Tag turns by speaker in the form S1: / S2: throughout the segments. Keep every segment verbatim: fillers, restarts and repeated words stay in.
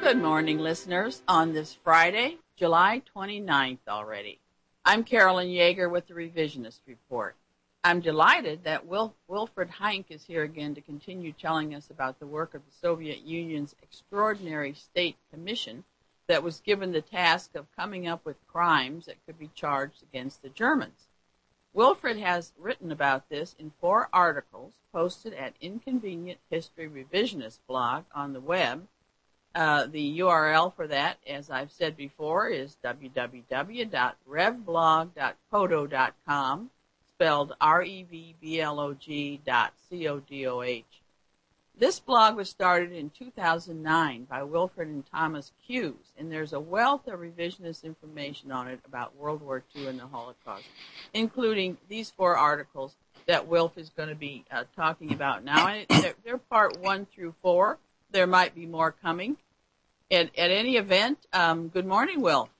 S1: Good morning, listeners, on this Friday, July twenty-ninth already. I'm Carolyn Yeager with the Revisionist Report. I'm delighted that Wil- Wilfred Heinck is here again to continue telling us about the work of the Soviet Union's Extraordinary State Commission that was given the task of coming up with crimes that could be charged against the Germans. Wilfred has written about this in four articles posted at Inconvenient History Revisionist blog on the web. Uh, the U R L for that, as I've said before, is w w w dot revblog dot kodo dot com, spelled R E V B L O G dot C O D O H. This blog was started in two thousand nine by Wilfred and Thomas Hughes, and there's a wealth of revisionist information on it about World War Two and the Holocaust, including these four articles that Wilf is going to be uh, talking about now. And they're, they're part one through four. There might be more coming. At, at any event, um, good morning, Wilf.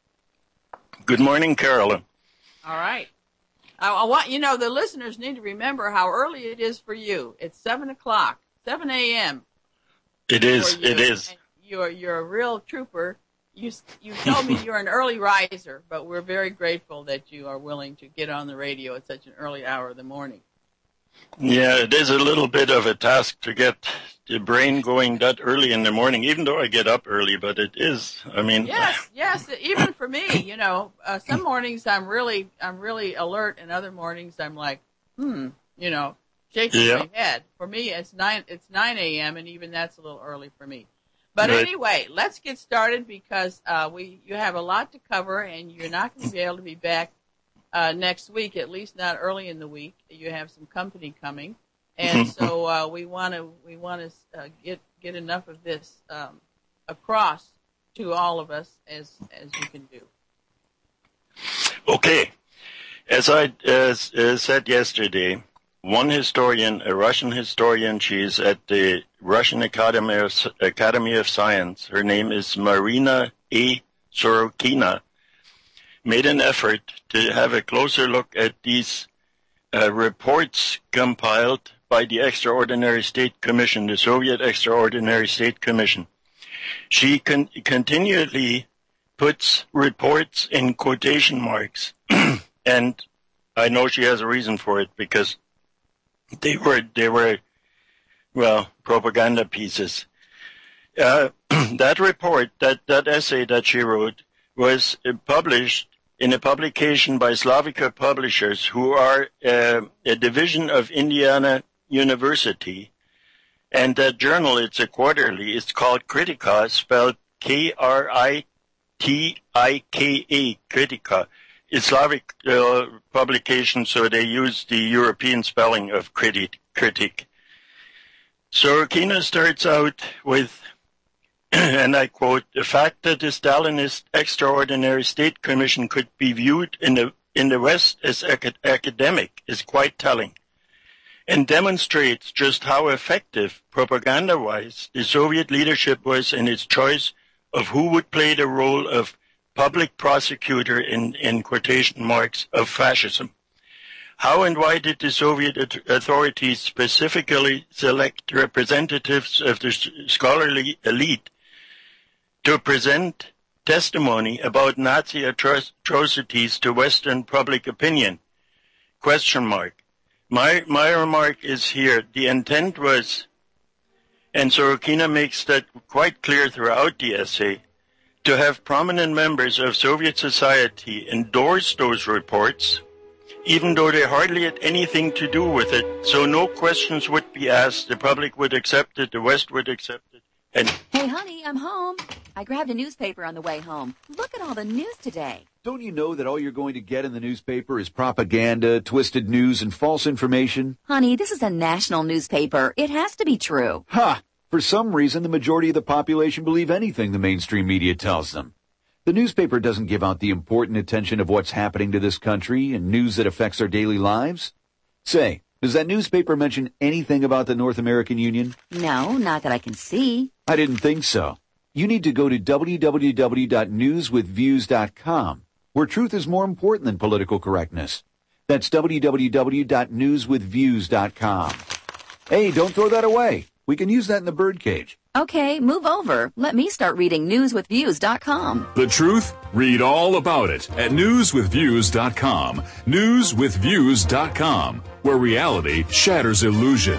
S2: Good morning, Carolyn.
S1: All right. I, I want you know the listeners need to remember how early it is for you. It's seven o'clock, seven a.m.
S2: It is. It is.
S1: And you're you're a real trooper. You you told me you're an early riser, but we're very grateful that you are willing to get on the radio at such an early hour of the morning.
S2: Yeah, it is a little bit of a task to get the brain going that early in the morning, even though I get up early, but it is, I mean.
S1: Yes, yes, even for me, you know, uh, some mornings I'm really, I'm really alert, and other mornings I'm like, hmm, you know, shaking
S2: yeah.
S1: my head. For me, it's nine, it's nine a.m., and even that's a little early for me. But
S2: right.
S1: Anyway, let's get started because uh, we, you have a lot to cover, and you're not going to be able to be back Uh, next week, at least not early in the week. You have some company coming, and so uh, we want to we want to uh, get get enough of this um, across to all of us as as you can do.
S2: Okay, as I uh, uh, said yesterday, one historian, a Russian historian, she's at the Russian Academy of Academy of Science. Her name is Marina A. Sorokina. Made an effort to have a closer look at these uh, reports compiled by the Extraordinary State Commission, the Soviet Extraordinary State Commission. She con- continually puts reports in quotation marks, and I know she has a reason for it because they were, they were, well, propaganda pieces. Uh, that report, that, that essay that she wrote was uh, published in a publication by Slavica Publishers, who are uh, a division of Indiana University. And that journal, it's a quarterly, it's called Kritika, spelled K R I T I K A, Kritika. It's Slavic uh, publication, so they use the European spelling of critic. critic. Sorokina starts out with, and I quote, the fact that the Stalinist Extraordinary State Commission could be viewed in the in the West as acad- academic is quite telling, and demonstrates just how effective, propaganda-wise, the Soviet leadership was in its choice of who would play the role of public prosecutor in, in quotation marks of fascism. How and why did the Soviet authorities specifically select representatives of the scholarly elite to present testimony about Nazi atro- atrocities to Western public opinion? Question mark. My, my remark is here. The intent was, and Sorokina makes that quite clear throughout the essay, to have prominent members of Soviet society endorse those reports, even though they hardly had anything to do with it, so no questions would be asked, the public would accept it, the West would accept it. And
S3: hey, honey, I'm home. I grabbed a newspaper on the way home. Look at all the news today.
S4: Don't you know that all you're going to get in the newspaper is propaganda, twisted news, and false information?
S3: Honey, this is a national newspaper. It has to be true.
S4: Ha! For some reason, the majority of the population believe anything the mainstream media tells them. The newspaper doesn't give out the important attention of what's happening to this country and news that affects our daily lives. Say, does that newspaper mention anything about the North American Union?
S3: No, not that I can see.
S4: I didn't think so. You need to go to w w w dot news with views dot com, where truth is more important than political correctness. That's w w w dot news with views dot com. Hey, don't throw that away. We can use that in the birdcage.
S3: Okay, move over. Let me start reading news with views dot com.
S5: The truth? Read all about it at news with views dot com. news with views dot com, where reality shatters illusion.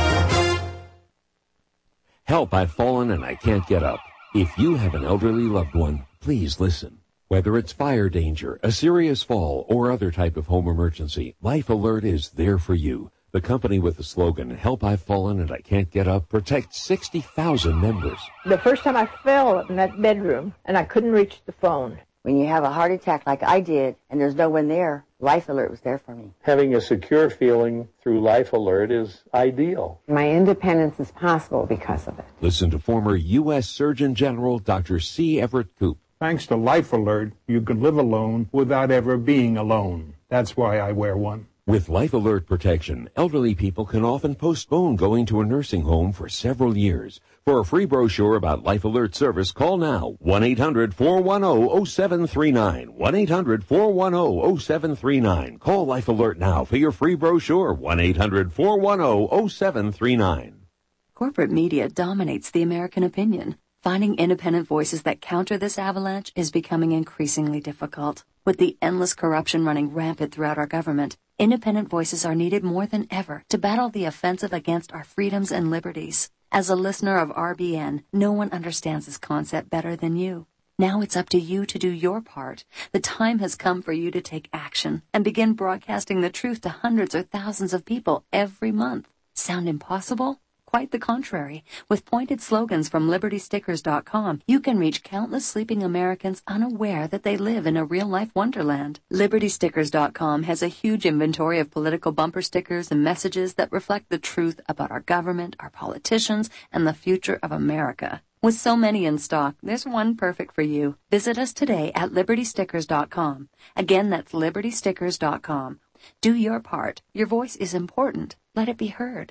S6: Help, I've fallen and I can't get up. If you have an elderly loved one, please listen. Whether it's fire danger, a serious fall, or other type of home emergency, Life Alert is there for you. The company with the slogan, Help, I've Fallen and I Can't Get Up, protects sixty thousand members.
S7: The first time I fell in that bedroom and I couldn't reach the phone.
S8: When you have a heart attack like I did and there's no one there, Life Alert was there for me.
S9: Having a secure feeling through Life Alert is ideal.
S10: My independence is possible because of it.
S6: Listen to former U S Surgeon General Doctor C. Everett Koop.
S11: Thanks to Life Alert, you can live alone without ever being alone. That's why I wear one.
S6: With Life Alert protection, elderly people can often postpone going to a nursing home for several years. For a free brochure about Life Alert service, call now, one eight hundred four one zero zero seven three nine, one eight hundred four one zero zero seven three nine. Call Life Alert now for your free brochure, one eight hundred four one zero zero seven three nine.
S12: Corporate media dominates the American opinion. Finding independent voices that counter this avalanche is becoming increasingly difficult. With the endless corruption running rampant throughout our government, independent voices are needed more than ever to battle the offensive against our freedoms and liberties. As a listener of R B N, no one understands this concept better than you. Now it's up to you to do your part. The time has come for you to take action and begin broadcasting the truth to hundreds or thousands of people every month. Sound impossible? Quite the contrary. With pointed slogans from liberty stickers dot com, you can reach countless sleeping Americans unaware that they live in a real-life wonderland. liberty stickers dot com has a huge inventory of political bumper stickers and messages that reflect the truth about our government, our politicians, and the future of America. With so many in stock, there's one perfect for you. Visit us today at liberty stickers dot com. Again, that's liberty stickers dot com. Do your part. Your voice is important. Let it be heard.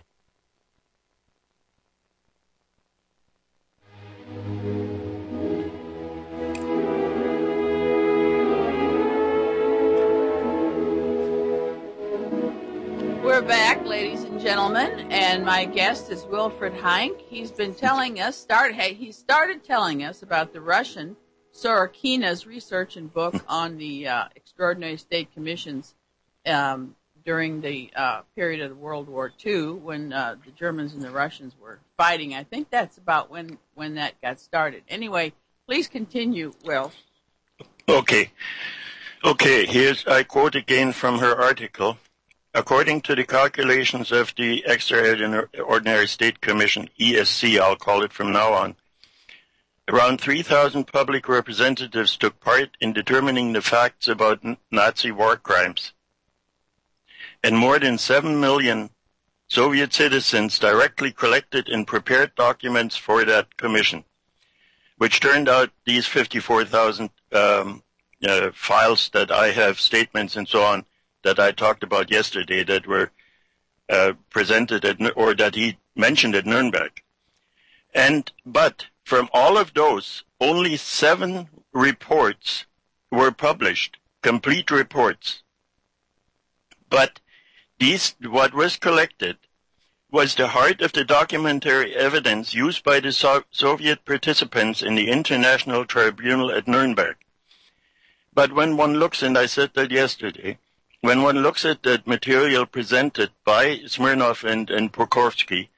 S1: We're back, ladies and gentlemen, and my guest is Wilfred Heinck. He's been telling us, start, hey, he started telling us about the Russian Sorokina's research and book on the uh, Extraordinary State Commissions um, during the uh, period of World War Two when uh, the Germans and the Russians were fighting. I think that's about when, when that got started. Anyway, please continue, Will.
S2: Okay. Okay, here's, I quote again from her article. According to the calculations of the Extraordinary State Commission, E S C, I'll call it from now on, around three thousand public representatives took part in determining the facts about Nazi war crimes. And more than seven million Soviet citizens directly collected and prepared documents for that commission, which turned out these fifty-four thousand um, uh, files that I have, statements and so on, that I talked about yesterday that were uh, presented at, or that he mentioned at Nuremberg. And, but from all of those, only seven reports were published, complete reports. But these, what was collected was the heart of the documentary evidence used by the so- Soviet participants in the International Tribunal at Nuremberg. But when one looks, and I said that yesterday, when one looks at the material presented by Smirnov and, and Pokrovsky,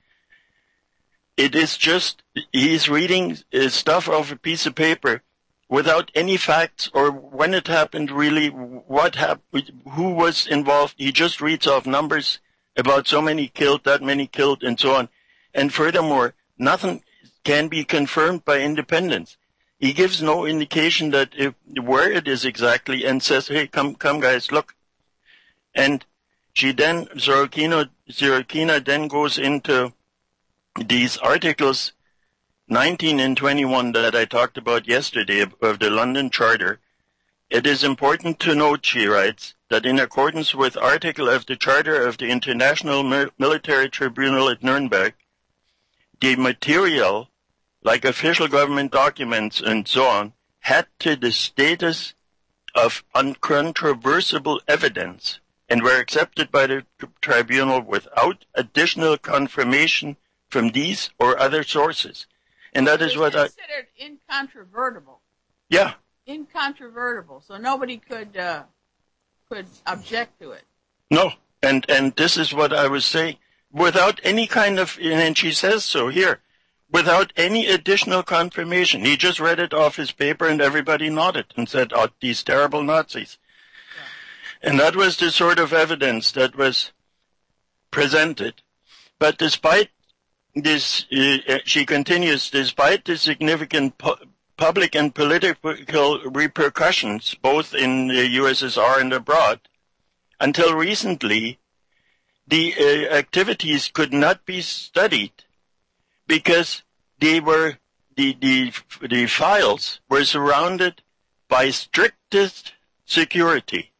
S2: it is just, he's reading stuff off a piece of paper without any facts or when it happened really, what happened, who was involved. He just reads off numbers about so many killed, that many killed, and so on. And furthermore, nothing can be confirmed by independents. He gives no indication that if, where it is exactly and says, hey, come, come guys, look. And she then, Sorokina, Sorokina then goes into these articles nineteen and twenty-one that I talked about yesterday of the London Charter. It is important to note, she writes, that in accordance with article of the Charter of the International Military Tribunal at Nuremberg, the material, like official government documents and so on, had to the status of uncontroversible evidence and were accepted by the tribunal without additional confirmation from these or other sources. And that is what I...
S1: considered incontrovertible.
S2: Yeah.
S1: Incontrovertible. So nobody could uh, could object to it.
S2: No. And and this is what I was saying. Without any kind of... And she says so here. Without any additional confirmation. He just read it off his paper and everybody nodded and said, oh, these terrible Nazis. Yeah. And that was the sort of evidence that was presented. But despite this, uh, she continues, despite the significant pu- public and political repercussions, both in the U S S R and abroad, until recently, the uh, activities could not be studied because they were, the, the, the files were surrounded by strictest security.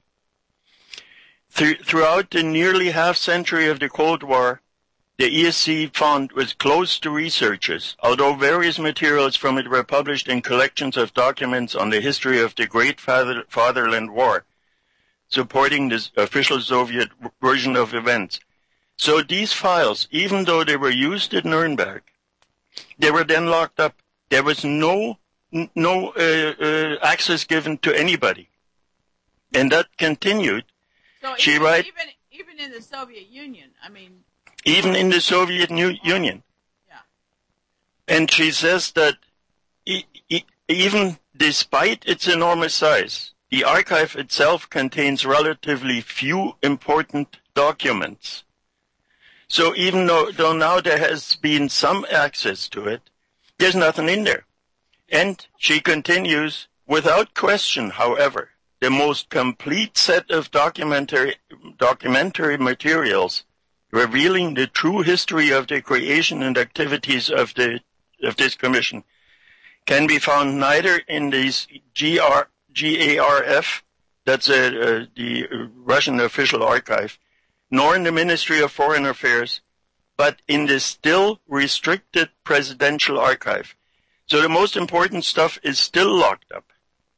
S2: Th- throughout the nearly half century of the Cold War, the E S C fund was closed to researchers, although various materials from it were published in collections of documents on the history of the Great Father- Fatherland War, supporting the official Soviet version of events. So these files, even though they were used at Nuremberg, they were then locked up. There was no no uh, uh, access given to anybody, and that continued.
S1: So
S2: she
S1: even,
S2: write,
S1: even even in the Soviet Union, I mean.
S2: Even in the Soviet Union.
S1: Yeah.
S2: And she says that e- e- even despite its enormous size, the archive itself contains relatively few important documents. So even though, though now there has been some access to it, there's nothing in there. And she continues, without question, however, the most complete set of documentary, documentary materials revealing the true history of the creation and activities of the of this commission can be found neither in these G R, G A R F, that's a, uh, the Russian official archive, nor in the Ministry of Foreign Affairs, but in the still restricted presidential archive. So the most important stuff is still locked up.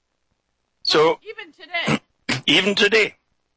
S2: So
S1: even today.
S2: Even today.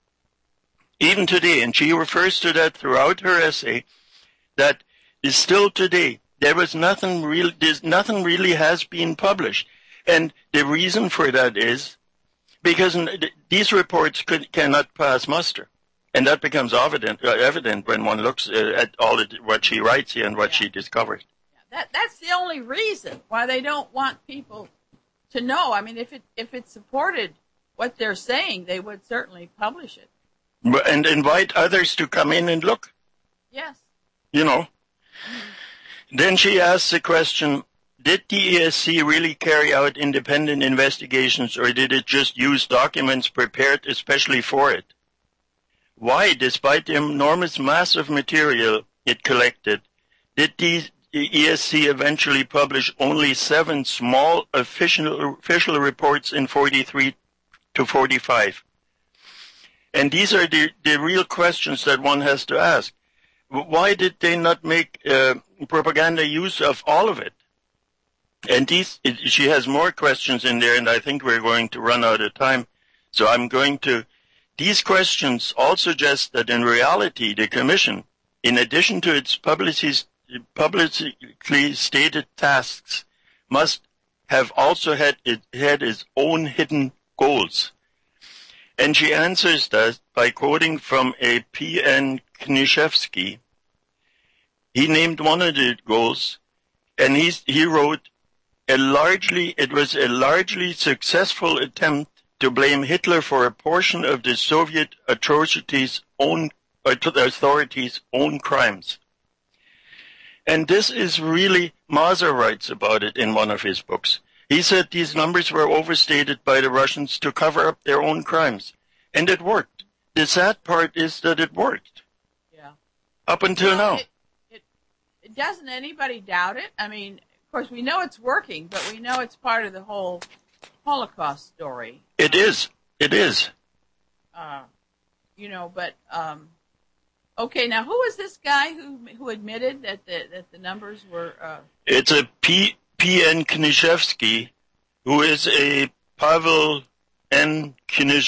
S2: Even today, and she refers to that throughout her essay, that is still today. There was nothing real, there's nothing really has been published. And the reason for that is because these reports could, cannot pass muster. And that becomes evident, uh, evident when one looks uh, at all of what she writes here and what yeah. she discovers.
S1: Yeah, that, that's the only reason why they don't want people to know. I mean, if it, if it supported what they're saying, they would certainly publish it.
S2: And invite others to come in and look.
S1: Yes.
S2: You know. Mm-hmm. Then she asks the question, did the E S C really carry out independent investigations, or did it just use documents prepared especially for it? Why, despite the enormous mass of material it collected, did the E S C eventually publish only seven small official, official reports in forty-three to forty-five? And these are the, the real questions that one has to ask. Why did they not make uh, propaganda use of all of it? And these, it, she has more questions in there, and I think we're going to run out of time. So I'm going to, these questions all suggest that in reality, the Commission, in addition to its publicly stated tasks, must have also had, it, had its own hidden goals. And she answers that by quoting from a P N Kniszewski. He named one of the goals, and he, he wrote, a largely, it was a largely successful attempt to blame Hitler for a portion of the Soviet atrocities' own, authorities' own crimes. And this is really, Mazur writes about it in one of his books. He said these numbers were overstated by the Russians to cover up their own crimes. And it worked. The sad part is that it worked.
S1: Yeah.
S2: Up until
S1: well,
S2: now.
S1: It, it, it doesn't anybody doubt it? I mean, of course, we know it's working, but we know it's part of the whole Holocaust story.
S2: It is. It is.
S1: Uh, you know, but, um, okay, now who was this guy who who admitted that the, that the numbers were... Uh,
S2: it's a P... P N Kniszewski, who is a Pavel N.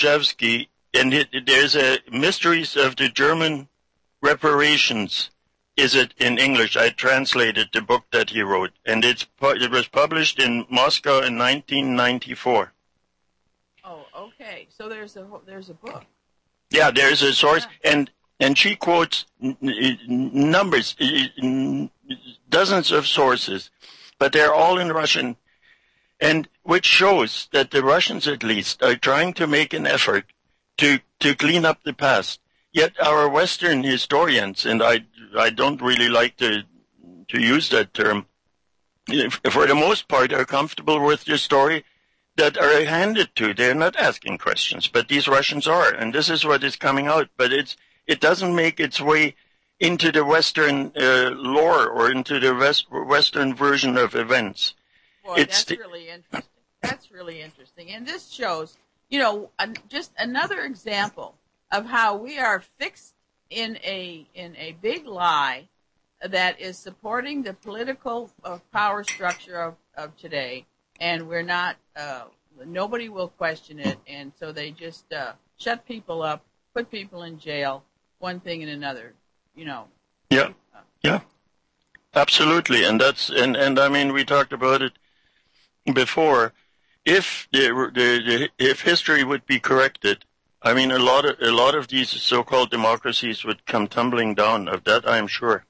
S2: Kniszewski, and it, there's a Mysteries of the German Reparations is it in English. I translated the book that he wrote, and it's it was published in Moscow in nineteen ninety-four.
S1: Oh, okay. So there's a there's a book.
S2: Yeah, there's a source, yeah. and and she quotes n- n- numbers, n- dozens of sources, but they're all in Russian, and which shows that the Russians, at least, are trying to make an effort to to clean up the past. Yet our Western historians, and I I don't really like to to use that term, for the most part, are comfortable with the story that are handed to. They're not asking questions, but these Russians are, and this is what is coming out. But it's it doesn't make its way into the Western uh, lore or into the West, Western version of events.
S1: Boy, it's that's really interesting. That's really interesting, and this shows, you know, just another example of how we are fixed in a in a big lie that is supporting the political uh, power structure of, of today, and we're not. Uh, nobody will question it, and so they just uh, shut people up, put people in jail, one thing and another. You know.
S2: Yeah. Yeah. Absolutely, and that's and, and I mean we talked about it before. If the, the, the if history would be corrected, I mean, a lot of a lot of these so-called democracies would come tumbling down. Of that, I am sure.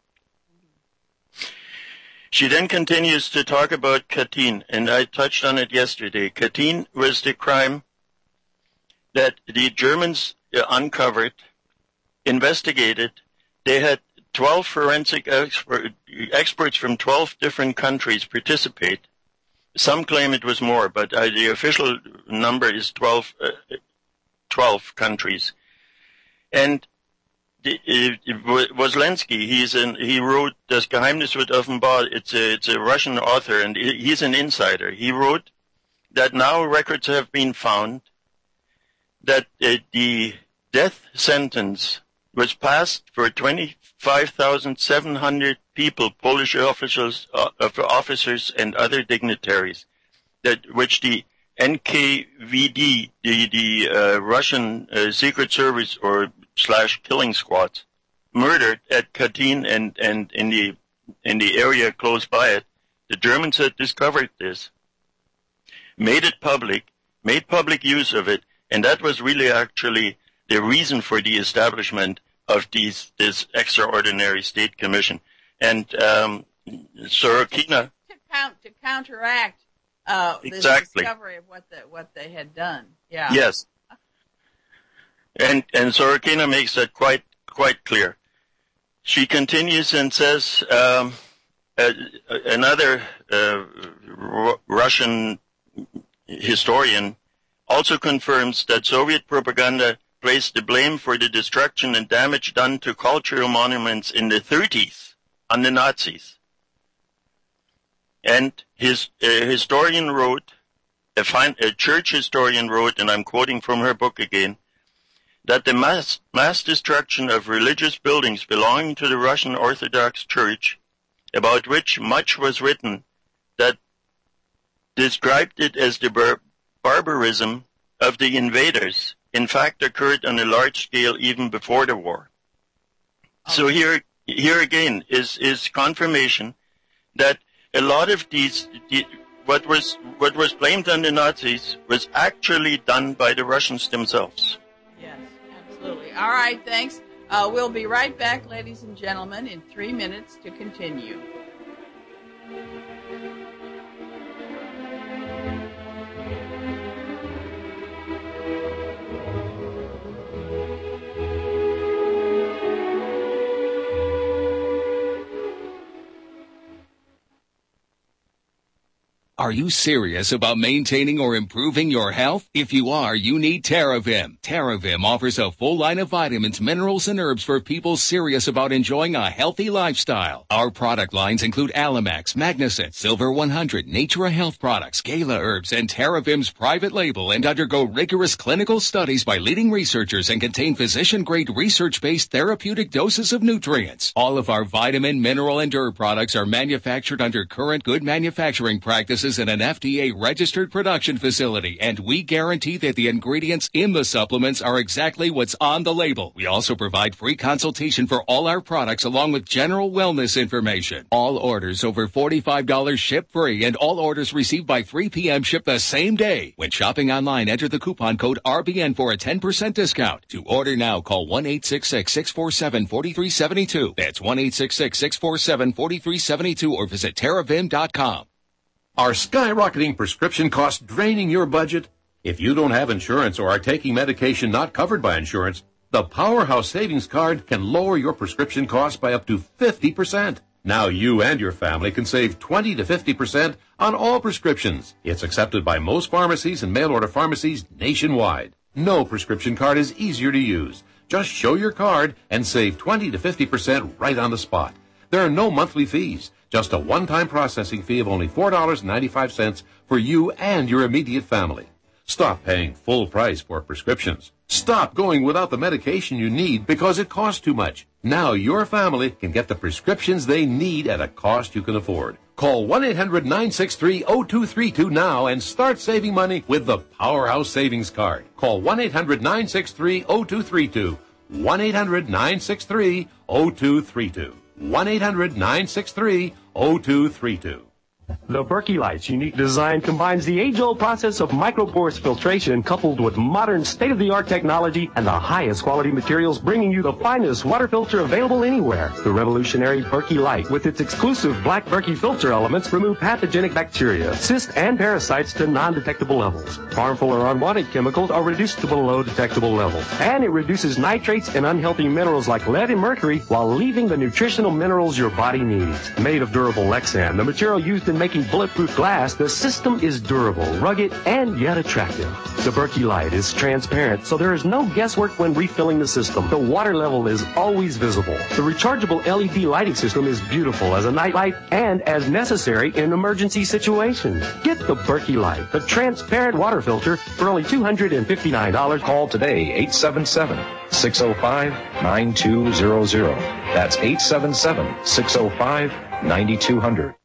S2: She then continues to talk about Katyn, and I touched on it yesterday. Katyn was the crime that the Germans uncovered, investigated. They had twelve forensic expert, experts from twelve different countries participate. Some claim it was more, but uh, the official number is twelve. Uh, twelve countries. And the, uh, Woslensky, he's an, he wrote Das Geheimnis wird offenbar. It's a, it's a Russian author, and he's an insider. He wrote that now records have been found that uh, the death sentence was passed for twenty-five thousand seven hundred people, Polish officials, uh, officers and other dignitaries, that which the N K V D, the, the uh, Russian uh, Secret Service or slash killing squads, murdered at Katyn and, and in the in the area close by it. The Germans had discovered this, made it public, made public use of it, and that was really actually the reason for the establishment of these this extraordinary state commission. And um, Sorokina
S1: to, count, to counteract. Uh, this
S2: exactly.
S1: discovery of what the, what they had done. Yeah.
S2: Yes. And and Sorokina makes that quite quite clear. She continues and says um, uh, another uh, R- Russian historian also confirms that Soviet propaganda placed the blame for the destruction and damage done to cultural monuments in the thirties on the Nazis. And his uh, historian wrote, a, fine, a church historian wrote, and I'm quoting from her book again, that the mass, mass destruction of religious buildings belonging to the Russian Orthodox Church, about which much was written, that described it as the bar- barbarism of the invaders, in fact occurred on a large scale even before the war. Oh. So here, here again is, is confirmation that a lot of these, the, what was what was blamed on the Nazis was actually done by the Russians themselves.
S1: Yes, absolutely. All right, thanks. Uh, we'll be right back, ladies and gentlemen, in three minutes to continue.
S13: Are you serious about maintaining or improving your health? If you are, you need TerraVim. TerraVim offers a full line of vitamins, minerals, and herbs for people serious about enjoying a healthy lifestyle. Our product lines include Alamax, Magnicet, Silver one hundred, Natura Health Products, Gala Herbs, and TerraVim's private label, and undergo rigorous clinical studies by leading researchers and contain physician-grade research-based therapeutic doses of nutrients. All of our vitamin, mineral, and herb products are manufactured under current good manufacturing practices is in an F D A-registered production facility, and we guarantee that the ingredients in the supplements are exactly what's on the label. We also provide free consultation for all our products along with general wellness information. All orders over forty-five dollars ship free, and all orders received by three p.m. ship the same day. When shopping online, enter the coupon code R B N for a ten percent discount. To order now, call one eight six six, six four seven, four three seven two. That's one eight six six, six four seven, four three seven two or visit Terravim dot com.
S14: Are skyrocketing prescription costs draining your budget? If you don't have insurance or are taking medication not covered by insurance, the Powerhouse Savings Card can lower your prescription costs by up to fifty percent. Now you and your family can save twenty to fifty percent on all prescriptions. It's accepted by most pharmacies and mail-order pharmacies nationwide. No prescription card is easier to use. Just show your card and save twenty to fifty percent right on the spot. There are no monthly fees, just a one-time processing fee of only four dollars and ninety-five cents for you and your immediate family. Stop paying full price for prescriptions. Stop going without the medication you need because it costs too much. Now your family can get the prescriptions they need at a cost you can afford. Call one eight hundred, nine six three, zero two three two now and start saving money with the Powerhouse Savings Card. Call one eight hundred, nine six three, zero two three two. one eight hundred, nine six three, zero two three two. one eight hundred, nine six three, zero two three two.
S15: The Berkey Light's unique design combines the age-old process of microporous filtration coupled with modern state-of-the-art technology and the highest quality materials, bringing you the finest water filter available anywhere. The revolutionary Berkey Light, with its exclusive black Berkey filter elements, remove pathogenic bacteria, cysts, and parasites to non-detectable levels. Harmful or unwanted chemicals are reduced to below detectable levels. And it reduces nitrates and unhealthy minerals like lead and mercury while leaving the nutritional minerals your body needs. Made of durable Lexan, the material used in making bulletproof glass, the system is durable, rugged, and yet attractive. The Berkey Light is transparent, so there is no guesswork when refilling the system. The water level is always visible. The rechargeable L E D lighting system is beautiful as a night light and as necessary in emergency situations. Get the Berkey Light, the transparent water filter, for only two hundred fifty-nine dollars.
S16: Call today, eight seven seven, six oh five, nine two zero zero. That's eight seven seven, six oh five, nine two zero zero.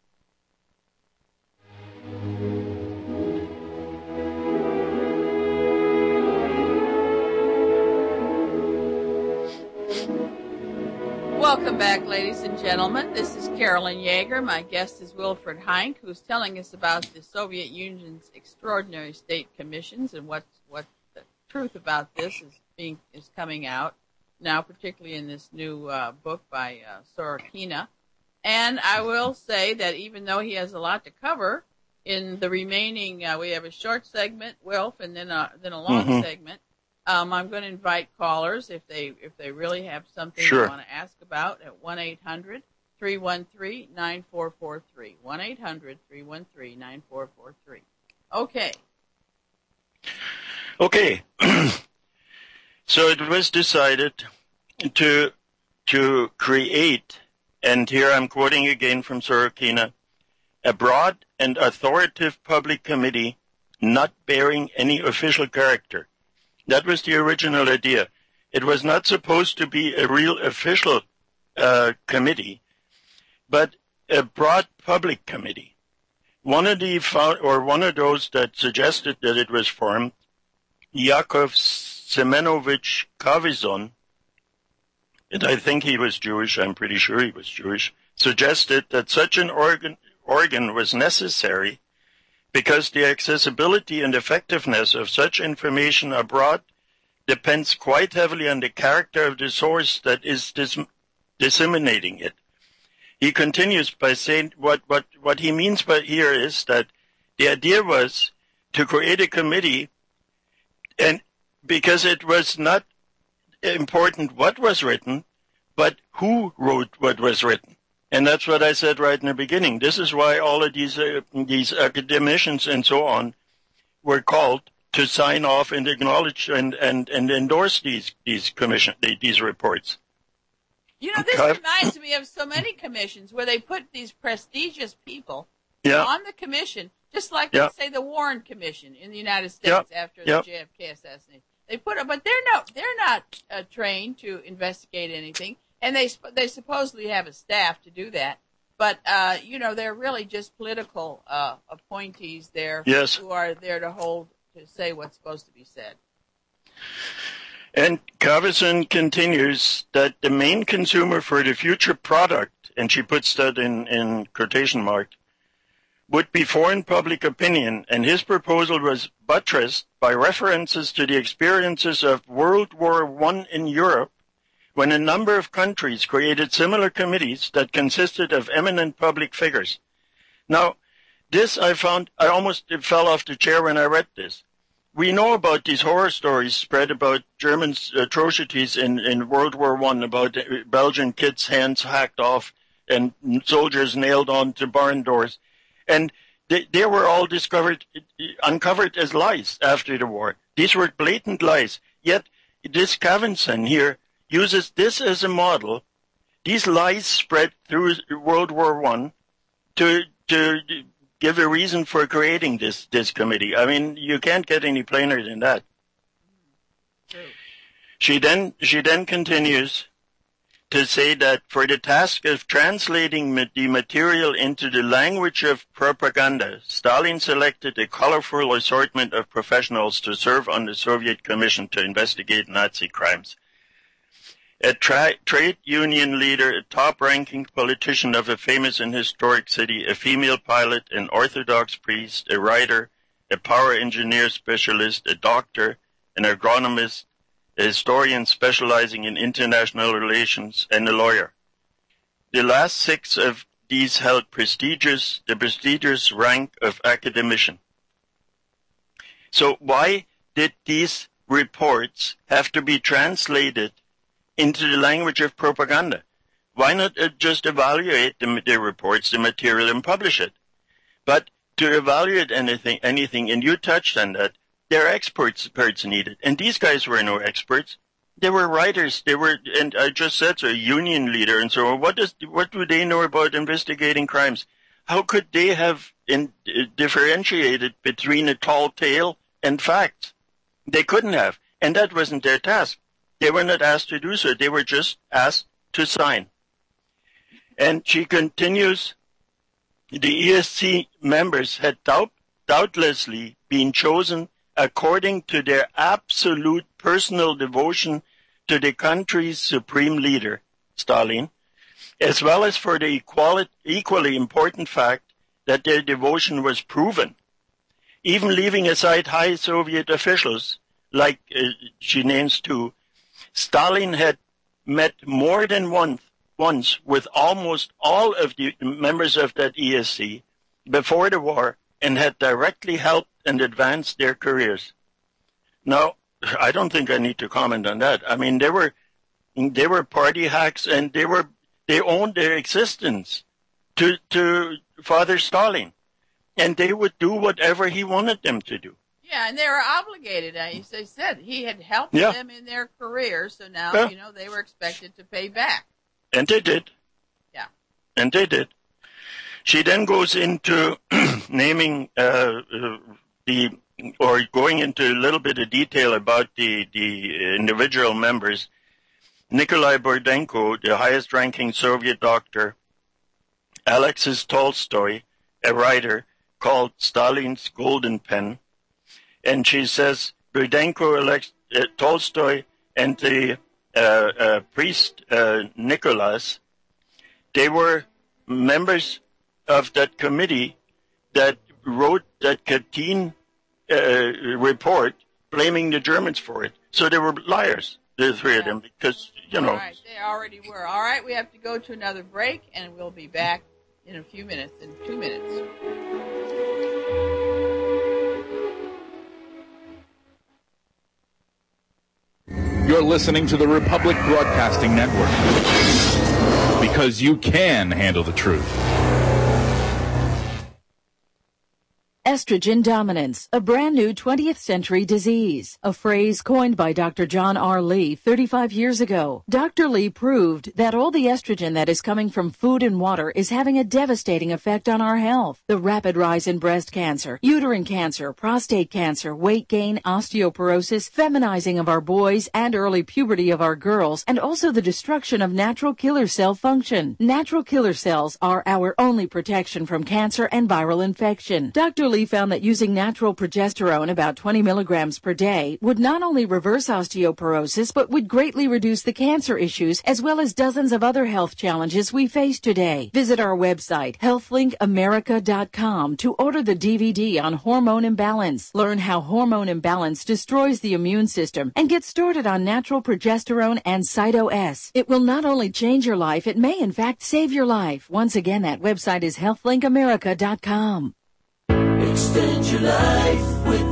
S1: Welcome back, ladies and gentlemen. This is Carolyn Yeager. My guest is Wilfred Heinck, who's telling us about the Soviet Union's extraordinary state commissions and what what the truth about this is being is coming out now, particularly in this new uh, book by uh, Sorokina. And I will say that even though he has a lot to cover, in the remaining, uh, we have a short segment, Wilf, and then a then a long mm-hmm. segment. Um, I'm going to invite callers if they if they really have something
S2: sure.
S1: they want to ask about at one eight hundred, three one three, nine four four three. one eight hundred, three one three, nine four four three. Okay.
S2: Okay. So it was decided to to create, and here I'm quoting again from Sorokina, a broad and authoritative public committee not bearing any official character. That was the original idea. It was not supposed to be a real official uh, committee, but a broad public committee. One of the or one of those that suggested that it was formed, Yakov Semenovich Kavizon, and I think he was Jewish. I'm pretty sure he was Jewish. Suggested that such an organ organ was necessary, because the accessibility and effectiveness of such information abroad depends quite heavily on the character of the source that is dis disseminating it. He continues by saying what, what, what he means by here is that the idea was to create a committee, and because it was not important what was written, but who wrote what was written. And that's what I said right in the beginning. This is why all of these uh, these academicians and so on were called to sign off and acknowledge and, and, and endorse these these commission these reports.
S1: You know, this okay. reminds me of so many commissions where they put these prestigious people
S2: yeah.
S1: on the commission, just like
S2: yeah.
S1: let's say the Warren Commission in the United States
S2: yeah.
S1: after
S2: yeah.
S1: the J F K assassination. They put them, but they're no they're not uh, trained to investigate anything. And they they supposedly have a staff to do that, But, uh, you know, they're really just political uh, appointees there
S2: yes.
S1: who are there to hold, to say what's supposed to be said.
S2: And Cavison continues that the main consumer for the future product, and she puts that in, in quotation mark, would be foreign public opinion, and his proposal was buttressed by references to the experiences of World War One in Europe, when a number of countries created similar committees that consisted of eminent public figures. Now, this I found, I almost fell off the chair when I read this. We know about these horror stories spread about German atrocities in, in World War One, about Belgian kids' hands hacked off and soldiers nailed onto barn doors. And they, they were all discovered, uncovered as lies after the war. These were blatant lies. Yet this Cavison here uses this as a model. These lies spread through World War One to to give a reason for creating this this committee. I mean, you can't get any plainer than that. True. She then she then continues to say that for the task of translating the material into the language of propaganda, Stalin selected a colorful assortment of professionals to serve on the Soviet Commission to investigate Nazi crimes. A tra- trade union leader, a top-ranking politician of a famous and historic city, a female pilot, an Orthodox priest, a writer, a power engineer specialist, a doctor, an agronomist, a historian specializing in international relations, and a lawyer. The last six of these held prestigious, the prestigious rank of academician. So why did these reports have to be translated into the language of propaganda? Why not uh, just evaluate the, the reports, the material, and publish it? But to evaluate anything, anything, and you touched on that, there are experts, experts needed. And these guys were no experts. They were writers. They were, and I just said so, a union leader and so on. What does, what do they know about investigating crimes? How could they have in, uh, differentiated between a tall tale and facts? They couldn't have. And that wasn't their task. They were not asked to do so. They were just asked to sign. And she continues, the E S C members had doubt, doubtlessly been chosen according to their absolute personal devotion to the country's supreme leader, Stalin, as well as for the equali- equally important fact that their devotion was proven. Even leaving aside high Soviet officials, like uh, she names two, Stalin had met more than once, once with almost all of the members of that E S C before the war and had directly helped and advanced their careers. Now, I don't think I need to comment on that. I mean, they were they were party hacks, and they were they owned their existence to to Father Stalin, and they would do whatever he wanted them to do.
S1: Yeah, and they were obligated. As they said, he had helped
S2: yeah.
S1: them in their career, so now,
S2: yeah.
S1: you know, they were expected to pay back.
S2: And they did.
S1: Yeah.
S2: And they did. She then goes into naming uh, the, or going into a little bit of detail about the, the individual members. Nikolai Burdenko, the highest-ranking Soviet doctor, Alexis Tolstoy, a writer called Stalin's Golden Pen, and she says Burdenko, Alex, uh, Tolstoy, and the uh, uh, priest uh, Nicholas, they were members of that committee that wrote that Katyn uh, report blaming the Germans for it. So they were liars, the three of them, because, you know.
S1: All right, they already were. All right, we have to go to another break, and we'll be back in a few minutes, in two minutes.
S17: You're listening to the Republic Broadcasting Network, because you can handle the truth.
S18: estrogen dominance, a brand new twentieth century disease, a phrase coined by Doctor John R. Lee thirty-five years ago. Doctor Lee proved that all the estrogen that is coming from food and water is having a devastating effect on our health. The rapid rise in breast cancer, uterine cancer, prostate cancer, weight gain, osteoporosis, feminizing of our boys, and early puberty of our girls, and also the destruction of natural killer cell function. Natural killer cells are our only protection from cancer and viral infection. Doctor Lee found that using natural progesterone, about twenty milligrams per day, would not only reverse osteoporosis, but would greatly reduce the cancer issues as well as dozens of other health challenges we face today. Visit our website, health link america dot com, to order the D V D on hormone imbalance. Learn how hormone imbalance destroys the immune system and get started on natural progesterone and Cyto S. It will not only change your life, it may in fact save your life. Once again, that website is health link america dot com.
S19: Extend your life with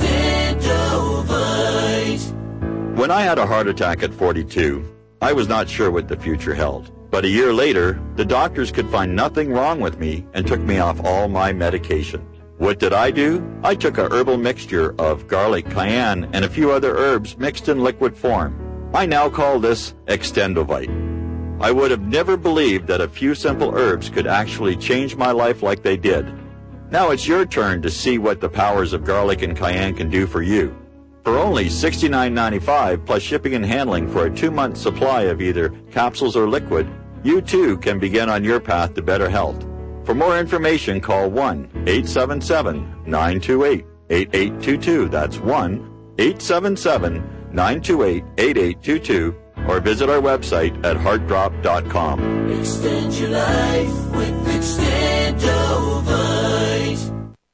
S19: Extendovite.
S20: When I had a heart attack at forty-two, I was not sure what the future held. But a year later, the doctors could find nothing wrong with me and took me off all my medication. What did I do? I took a herbal mixture of garlic, cayenne, and a few other herbs mixed in liquid form. I now call this Extendovite. I would have never believed that a few simple herbs could actually change my life like they did. Now it's your turn to see what the powers of garlic and cayenne can do for you. For only sixty-nine ninety-five plus shipping and handling for a two-month supply of either capsules or liquid, you too can begin on your path to better health. For more information, call one eight seven seven nine two eight eight eight two two. That's one eight seven seven nine two eight eight eight two two, or visit our website at heart drop dot com.
S19: Extend your life with Extendovite.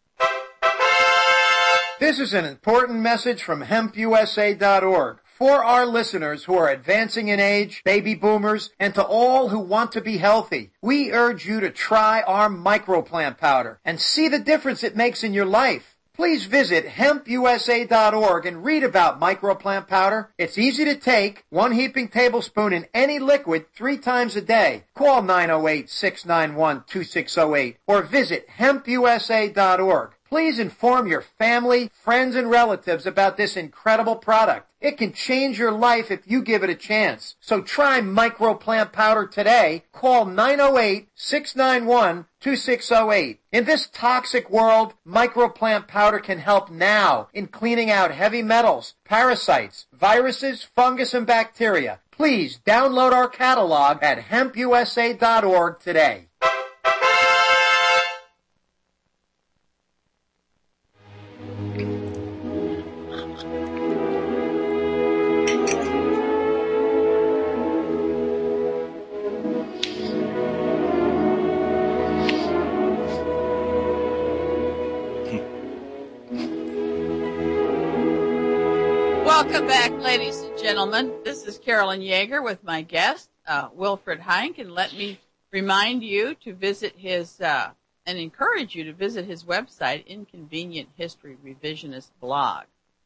S21: This is an important message from hemp U S A dot org. For our listeners who are advancing in age, baby boomers, and to all who want to be healthy, we urge you to try our microplant powder and see the difference it makes in your life. Please visit hemp U S A dot org and read about microplant powder. It's easy to take, one heaping tablespoon in any liquid three times a day. Call nine oh eight, six nine one, two six oh eight or visit hemp U S A dot org. Please inform your family, friends, and relatives about this incredible product. It can change your life if you give it a chance. So try microplant powder today. Call nine oh eight, six nine one, two six oh eight. In this toxic world, microplant powder can help now in cleaning out heavy metals, parasites, viruses, fungus, and bacteria. Please download our catalog at hemp U S A dot org today.
S1: Welcome back, ladies and gentlemen. This is Carolyn Yeager with my guest, uh, Wilfred Heinck, and let me remind you to visit his, uh, and encourage you to visit his website, Inconvenient History Revisionist blog,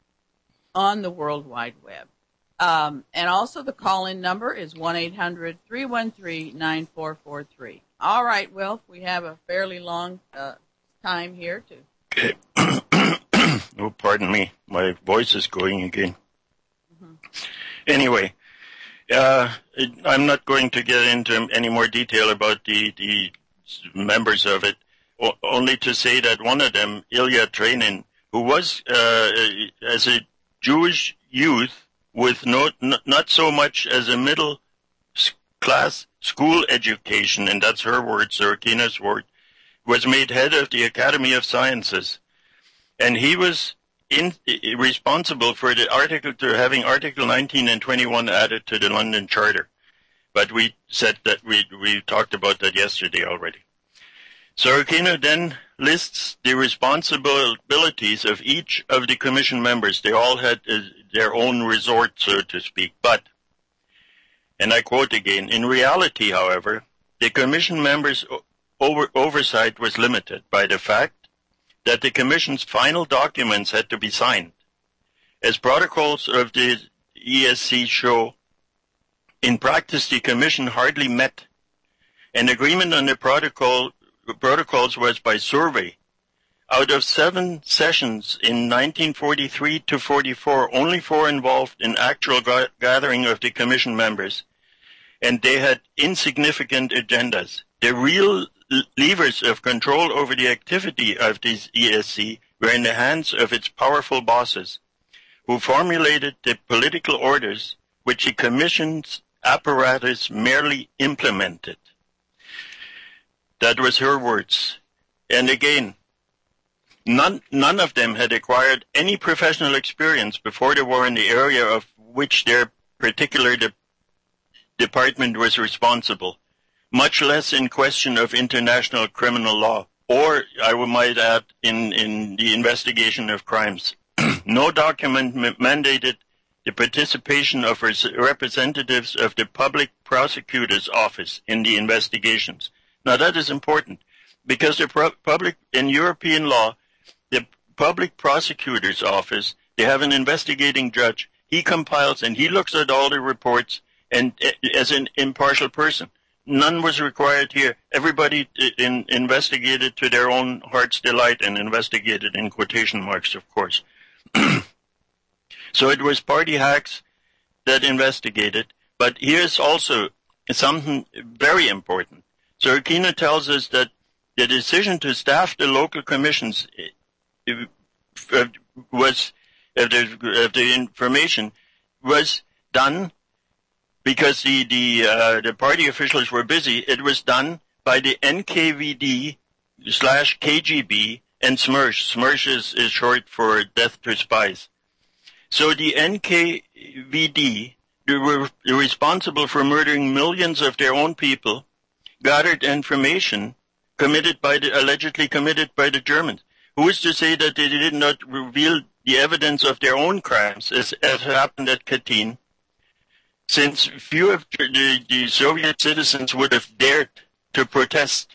S1: on the World Wide Web. Um, and also the call-in number is one eight hundred, three one three, nine four four three. All right, Wilf, we have a fairly long uh, time here to...
S2: Okay. Oh, pardon me. My voice is going again. Mm-hmm. Anyway, uh, it, I'm not going to get into any more detail about the, the members of it, o- only to say that one of them, Ilya Trenin, who was, uh, as a Jewish youth with no, n- not so much as a middle class school education, and that's her word, Sorokina's word, was made head of the Academy of Sciences. And he was in, responsible for the article, to having Article nineteen and twenty-one added to the London Charter. But we said that we, we talked about that yesterday already. Sorokina then lists the responsibilities of each of the commission members. They all had uh, their own resort, so to speak. But, and I quote again, in reality, however, the commission members' over, oversight was limited by the fact that the Commission's final documents had to be signed. As protocols of the E S C show, in practice the Commission hardly met. An agreement on the protocol, protocols was by survey, out of seven sessions in nineteen forty-three to forty-four, only four involved in actual ga- gathering of the commission members, and they had insignificant agendas. The real l- levers of control over the activity of this E S C were in the hands of its powerful bosses, who formulated the political orders which the commission's apparatus merely implemented. That was her words. And again, none, none of them had acquired any professional experience before the war in the area of which their particular de- department was responsible, much less in question of international criminal law, or, I might add, in, in the investigation of crimes. No document m- mandated the participation of res- representatives of the public prosecutor's office in the investigations. Now that is important, because the pro- public, in European law, the public prosecutor's office, they have an investigating judge. He compiles and he looks at all the reports and uh, as an impartial person. None was required here. Everybody in, investigated to their own heart's delight, and investigated in quotation marks, of course. So it was party hacks that investigated. But here's also something very important. So Aquino tells us that the decision to staff the local commissions was, of the, of the information, was done because the the, uh, the party officials were busy. It was done by the N K V D slash K G B and SMERSH. SMERSH is, is short for Death to Spies. So the N K V D, they were responsible for murdering millions of their own people, gathered information committed by the, allegedly committed by the Germans. Who is to say that they did not reveal the evidence of their own crimes, as, as happened at Katyn, since few of the, the Soviet citizens would have dared to protest.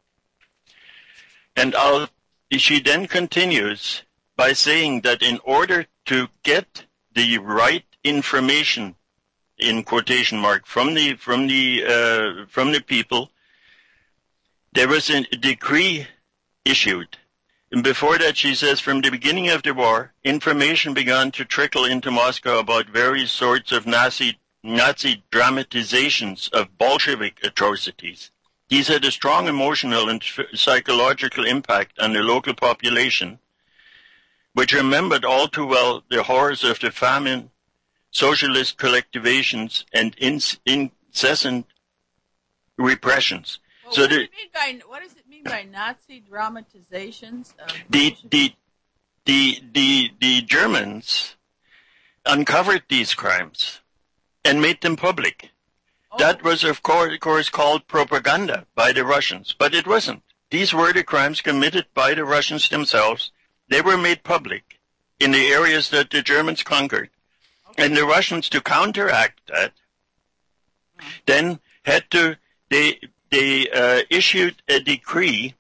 S2: And I'll, she then continues by saying that in order to get the right information, in quotation mark, from the from the uh, from the people, there was a decree issued. And before that, she says, from the beginning of the war, information began to trickle into Moscow about various sorts of Nazi Nazi dramatizations of Bolshevik atrocities. These had a strong emotional and psychological impact on the local population, which remembered all too well the horrors of the famine, socialist collectivizations, and incessant repressions.
S1: Well,
S2: so
S1: what,
S2: the,
S1: does it mean by, what does it mean by Nazi dramatizations? Of
S2: the, the, the, the, the Germans uncovered these crimes and made them public. Oh. That was, of course, of course, called propaganda by the Russians, but it wasn't. These were the crimes committed by the Russians themselves. They were made public in the areas that the Germans conquered. Okay. And the Russians, to counteract that, oh. then had to, they, they uh, issued a decree.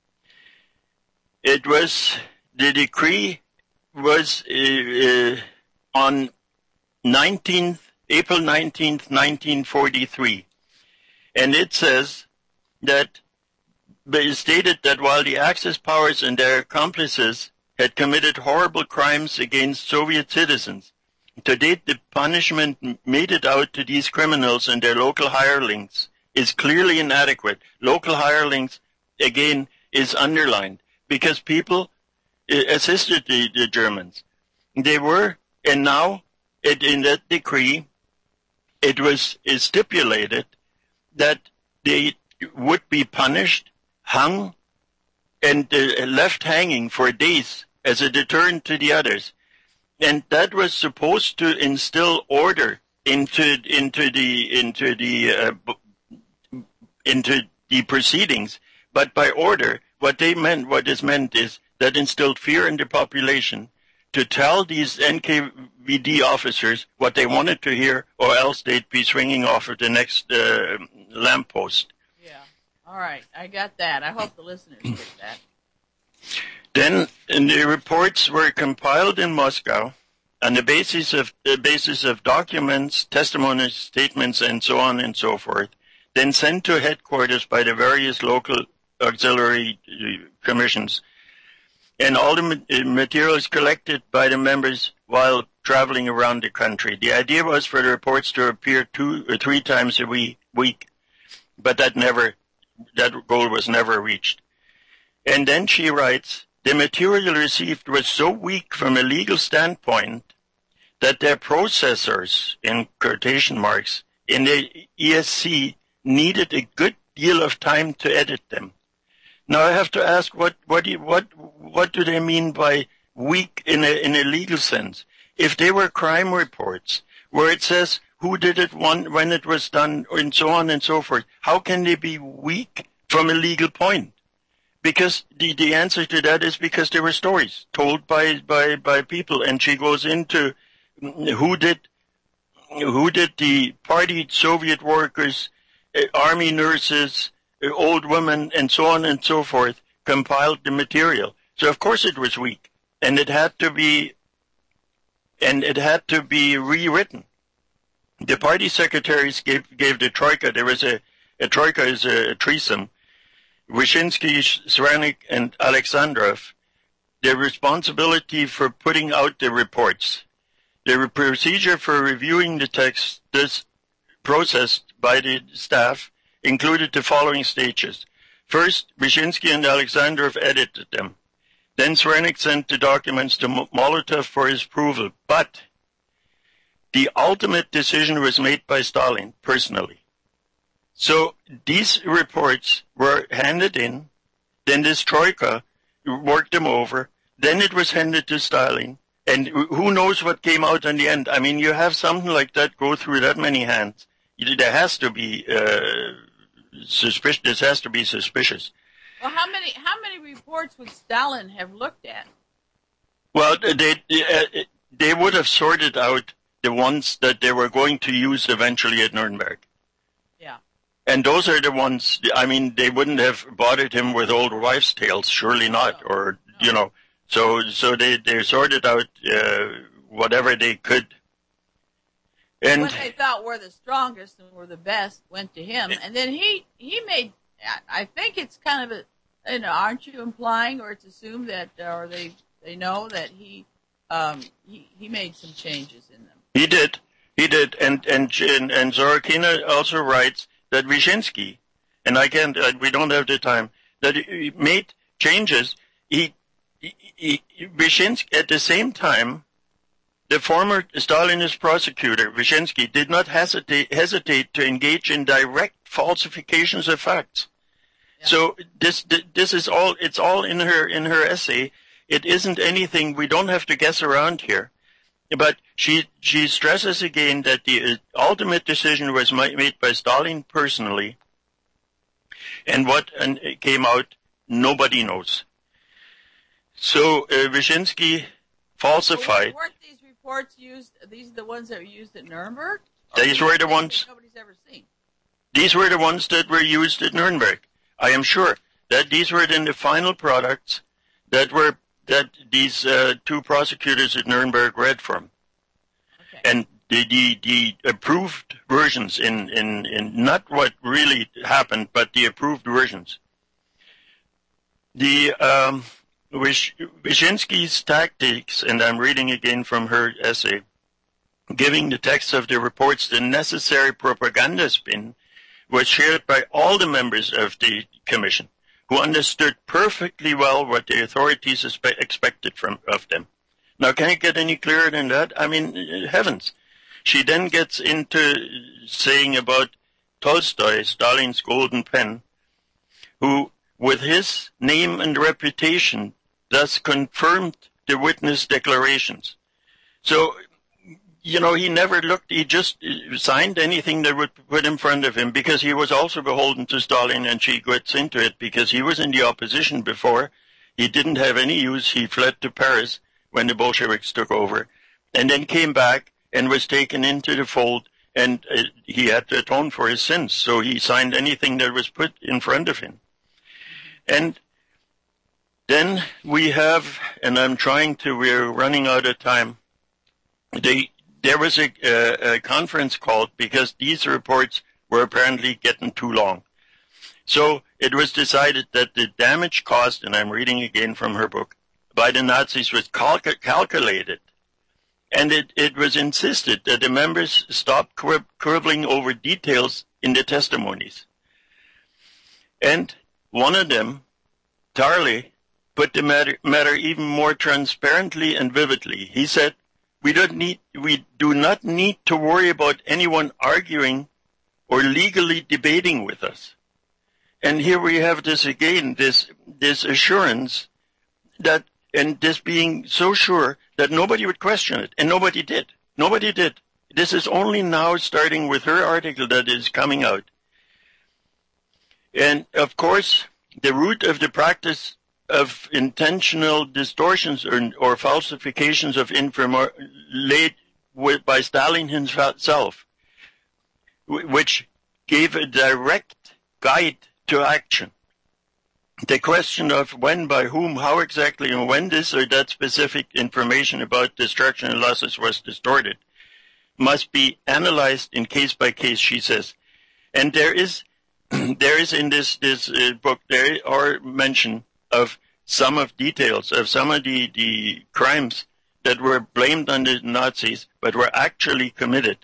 S2: It was, the decree was uh, uh, on nineteenth, April nineteenth, nineteen forty-three. And it says that, it stated that while the Axis powers and their accomplices had committed horrible crimes against Soviet citizens, to date the punishment meted out to these criminals and their local hirelings is clearly inadequate. Local hirelings, again, is underlined because people assisted the, the Germans. They were, and now, it, in that decree, it was stipulated that they would be punished, hung, and uh, left hanging for days as a deterrent to the others. And that was supposed to instill order into into the into the uh, into the proceedings. But by order, what they meant, what is meant is that instilled fear in the population to tell these N K V D officers what they wanted to hear, or else they'd be swinging off at the next uh, lamppost.
S1: Yeah. All right. I got that. I hope the listeners get that.
S2: Then the reports were compiled in Moscow on the basis of the basis of documents, testimonies, statements, and so on and so forth, then sent to headquarters by the various local auxiliary commissions. and all the ma- materials collected by the members while traveling around the country. The idea was for the reports to appear two or three times a week, week but that never, that goal was never reached. And then she writes, the material received was so weak from a legal standpoint that their processors, in quotation marks, in the E S C needed a good deal of time to edit them. Now I have to ask, what what do you, what what do they mean by weak in a in a legal sense? If they were crime reports where it says who did it, when when it was done, and so on and so forth, how can they be weak from a legal point? Because the the answer to that is because they were stories told by by by people, and she goes into who did who did the partied Soviet workers, uh, army nurses, old women, and so on and so forth, compiled the material. So of course it was weak, and it had to be, and it had to be rewritten. The party secretaries gave gave the troika. There was a, a troika is a, a threesome. Wyszynski, Cvernik, and Alexandrov. The responsibility for putting out the reports. The procedure for reviewing the text, this processed by the staff, included the following stages. First, Wyszynski and Alexandrov edited them. Then Cvernik sent the documents to Molotov for his approval. But the ultimate decision was made by Stalin personally. So these reports were handed in. Then this troika worked them over. Then it was handed to Stalin. And who knows what came out in the end? I mean, you have something like that go through that many hands. There has to be uh, suspicious. This has to be suspicious.
S1: Well, how many how many reports would Stalin have looked at?
S2: Well, they uh, they would have sorted out the ones that they were going to use eventually at Nuremberg.
S1: Yeah.
S2: And those are the ones. I mean, they wouldn't have bothered him with old wives' tales, surely not, no. or no. you know. So so they they sorted out uh, whatever they could. And
S1: what they thought were the strongest and were the best went to him, and then he he made. I think it's kind of a, you know, aren't you implying, or it's assumed that, or they they know that he um he he made some changes in them.
S2: He did, he did, and and and, and Zorokina also writes that Wyszynski, and I can't, uh, we don't have the time, that he made changes. He, he, he Wyszynski at the same time. The former Stalinist prosecutor, Wyszynski, did not hesitate, hesitate to engage in direct falsifications of facts. Yeah. So this this is all, it's all in her in her essay. It isn't anything, we don't have to guess around here. But she she stresses again that the ultimate decision was made by Stalin personally. And what came out, nobody knows. So uh, Wyszynski falsified.
S1: Well, reports used, these are the ones that were used at Nuremberg?
S2: These were the ones.
S1: Nobody's ever seen.
S2: These were the ones that were used at Nuremberg. I am sure that these were then the final products that were that these uh, two prosecutors at Nuremberg read from, okay. And the, the the approved versions in in in not what really happened, but the approved versions. The um. Wyszynski's tactics, and I'm reading again from her essay, giving the text of the reports the necessary propaganda spin, was shared by all the members of the commission, who understood perfectly well what the authorities expected from of them. Now, can it get any clearer than that? I mean, heavens. She then gets into saying about Tolstoy, Stalin's golden pen, who, with his name and reputation, thus confirmed the witness declarations. So, you know, he never looked, he just signed anything that would put in front of him, because he was also beholden to Stalin, and she gets into it because he was in the opposition before. He didn't have any use. He fled to Paris when the Bolsheviks took over, and then came back and was taken into the fold, and uh, he had to atone for his sins. So he signed anything that was put in front of him. And then we have, and I'm trying to, we're running out of time. They, there was a, a, a conference called because these reports were apparently getting too long. So it was decided that the damage caused, and I'm reading again from her book, by the Nazis was calc- calculated. And it, it was insisted that the members stop quib- quibbling over details in the testimonies. And one of them, Tarley, put the matter, matter even more transparently and vividly. He said, we don't need, we do not need to worry about anyone arguing or legally debating with us. And here we have this again, this, this assurance that, and this being so sure that nobody would question it, and nobody did. Nobody did. This is only now starting with her article that is coming out. And, of course, the root of the practice of intentional distortions or, or falsifications of information laid with, by Stalin himself, which gave a direct guide to action. The question of when, by whom, how exactly, and when this or that specific information about destruction and losses was distorted must be analyzed in case by case, she says. And there is, there is in this, this uh, book, there are mention of some of details of some of the, the crimes that were blamed on the Nazis, but were actually committed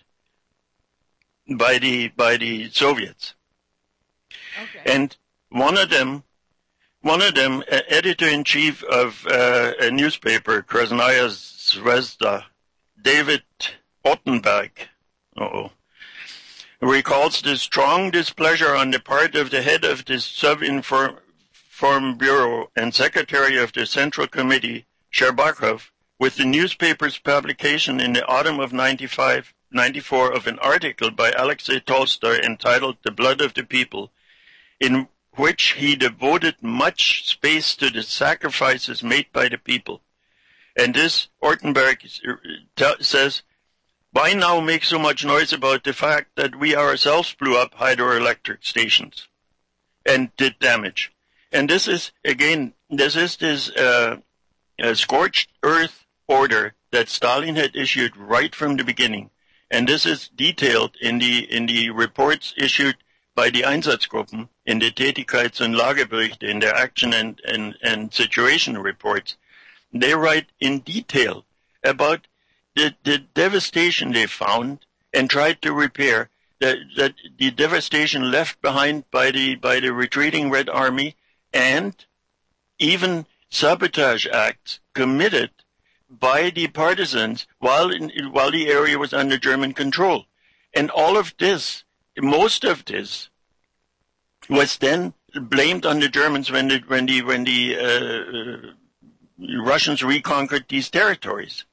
S2: by the, by the Soviets. Okay. And one of them, One of them, uh, editor-in-chief of uh, a newspaper, Krasnaya Zvezda, David Ottenberg, uh-oh, recalls the strong displeasure on the part of the head of the Sub-Inform Bureau and secretary of the Central Committee, Sherbakov, with the newspaper's publication in the autumn of ninety-five, ninety-four of an article by Alexei Tolstoy entitled The Blood of the People, in which he devoted much space to the sacrifices made by the people. And this, Ortenberg t- says, why now make so much noise about the fact that we ourselves blew up hydroelectric stations and did damage? And this is, again, this is this uh, uh, scorched earth order that Stalin had issued right from the beginning. And this is detailed in the, in the reports issued by the Einsatzgruppen in the Tätigkeits- und Lageberichte, in their action and, and, and situation reports. They write in detail about the, the devastation they found and tried to repair, that, that the devastation left behind by the, by the retreating Red Army, and even sabotage acts committed by the partisans while, in, while the area was under German control. And all of this, most of this, was then blamed on the Germans when the when the when the uh, Russians reconquered these territories.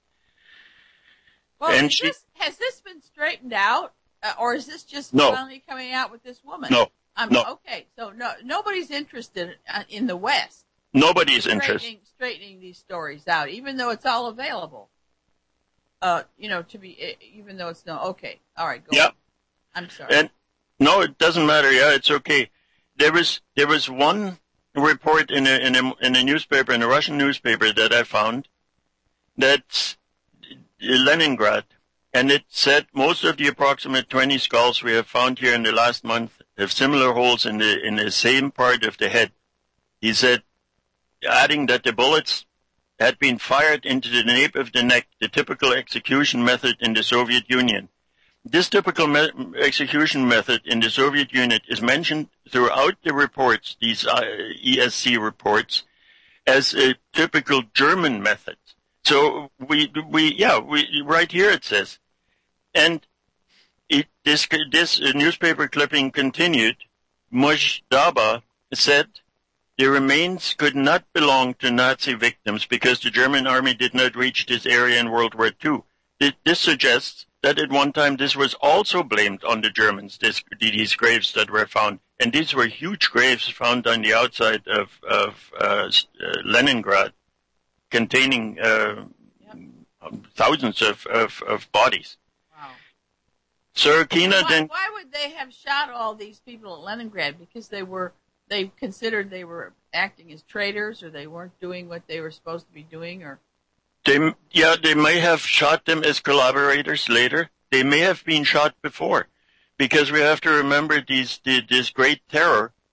S1: Well,
S2: and
S1: has,
S2: she,
S1: this, has this been straightened out, uh, or is this just
S2: no.
S1: finally coming out with this woman?
S2: No,
S1: um,
S2: no.
S1: Okay, so no, nobody's interested in the West.
S2: Nobody's
S1: straightening,
S2: interested.
S1: Straightening these stories out, even though it's all available. Uh, you know, to be, even though it's no, okay, all right, go
S2: yeah.
S1: on. I'm sorry.
S2: And no, it doesn't matter. Yeah, it's okay. There was there was one report in a in a in a newspaper, in a Russian newspaper that I found, that's Leningrad, and it said most of the approximate twenty skulls we have found here in the last month have similar holes in the in the same part of the head. He said, adding that the bullets had been fired into the nape of the neck, the typical execution method in the Soviet Union. This typical me- execution method in the Soviet Union is mentioned throughout the reports, these uh, E S C reports, as a typical German method. So we, we, yeah, we, right here it says, and it, this, this newspaper clipping continued. Mojdaba said the remains could not belong to Nazi victims because the German army did not reach this area in World War Two. This suggests that at one time this was also blamed on the Germans, this, these graves that were found. And these were huge graves found on the outside of, of uh, uh, Leningrad, containing uh, yep. thousands of, of, of bodies. Wow. Sorokina
S1: why,
S2: then...
S1: Why would they have shot all these people at Leningrad? Because they were, they considered they were acting as traitors, or they weren't doing what they were supposed to be doing, or...
S2: They, yeah, they may have shot them as collaborators later. They may have been shot before, because we have to remember these, the, this great terror